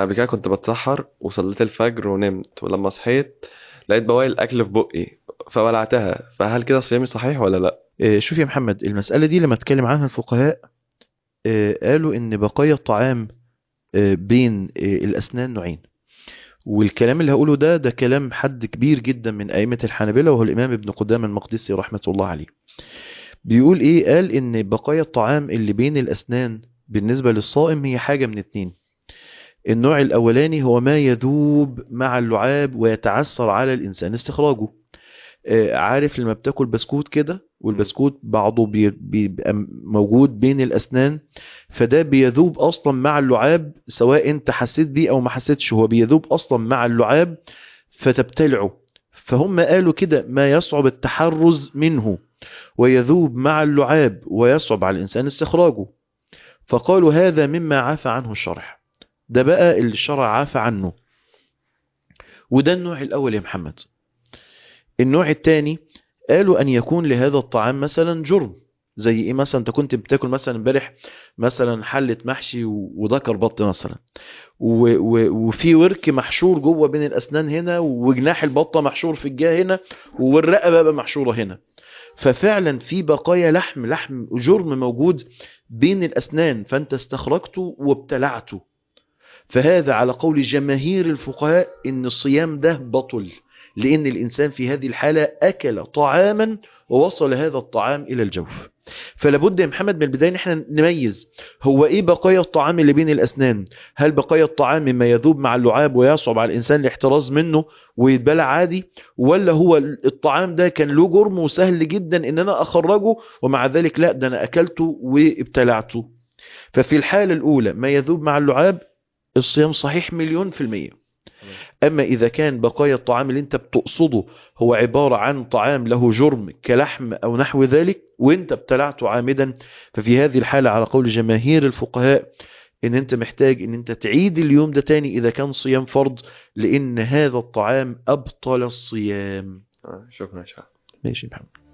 انا قبل كده كنت بتسحر وصليت الفجر ونمت، ولما صحيت لقيت بواقي الاكل في بقي فبلعتها، فهل كده صيامي صحيح ولا لا؟ شوف يا محمد، المسألة دي لما اتكلم عنها الفقهاء قالوا ان بقايا الطعام بين الأسنان نوعين. والكلام اللي هقوله ده كلام حد كبير جدا من أئمة الحنابلة، وهو الإمام ابن قدامة المقدسي رحمة الله عليه. بيقول ايه؟ قال ان بقايا الطعام اللي بين الأسنان بالنسبة للصائم هي حاجة من اتنين. النوع الأولاني هو ما يذوب مع اللعاب ويتعثر على الإنسان استخراجه. عارف لما بتاكل بسكوت كده، مم. والبسكوت بعضه بيبقى موجود بين الأسنان، فده بيذوب أصلا مع اللعاب، سواء انت حسيت بيه أو ما حسيتش، هو بيذوب أصلا مع اللعاب فتبتلعه. فهم قالوا كده ما يصعب التحرز منه ويذوب مع اللعاب ويصعب على الإنسان استخراجه، فقالوا هذا مما عفى عنه الشرع. ده بقى اللي الشرع عفى عنه، وده النوع الأول يا محمد. النوع الثاني قالوا أن يكون لهذا الطعام مثلا جرم. زي ايه؟ مثلا انت كنت بتاكل مثلا امبارح مثلا حلة محشي وذكر بط مثلا، وفي ورك محشور جوه بين الاسنان هنا، وجناح البطه محشور في الجهه هنا، والرقبه بقى محشوره هنا. ففعلا في بقايا لحم جرم موجود بين الاسنان، فانت استخرجته وابتلعته. فهذا على قول جماهير الفقهاء ان الصيام ده بطل، لان الانسان في هذه الحالة اكل طعاما ووصل هذا الطعام الى الجوف. فلابد يا محمد من البداية ان احنا نميز هو ايه بقايا الطعام اللي بين الاسنان. هل بقايا الطعام مما يذوب مع اللعاب ويصعب على الانسان الاحتراز منه ويتبلع عادي، ولا هو الطعام ده كان له جرم وسهل جدا ان انا اخرجه، ومع ذلك لا ده انا اكلته وابتلعته. ففي الحالة الاولى ما يذوب مع اللعاب الصيام صحيح مليون في المية. تمام. أما إذا كان بقايا الطعام اللي أنت بتقصده هو عبارة عن طعام له جرم كلحم أو نحو ذلك وأنت ابتلعته عامدا، ففي هذه الحالة على قول جماهير الفقهاء إن أنت محتاج إن أنت تعيد اليوم ده تاني إذا كان صيام فرض، لأن هذا الطعام أبطل الصيام. شكرا يا شباب. ماشي يا محمد.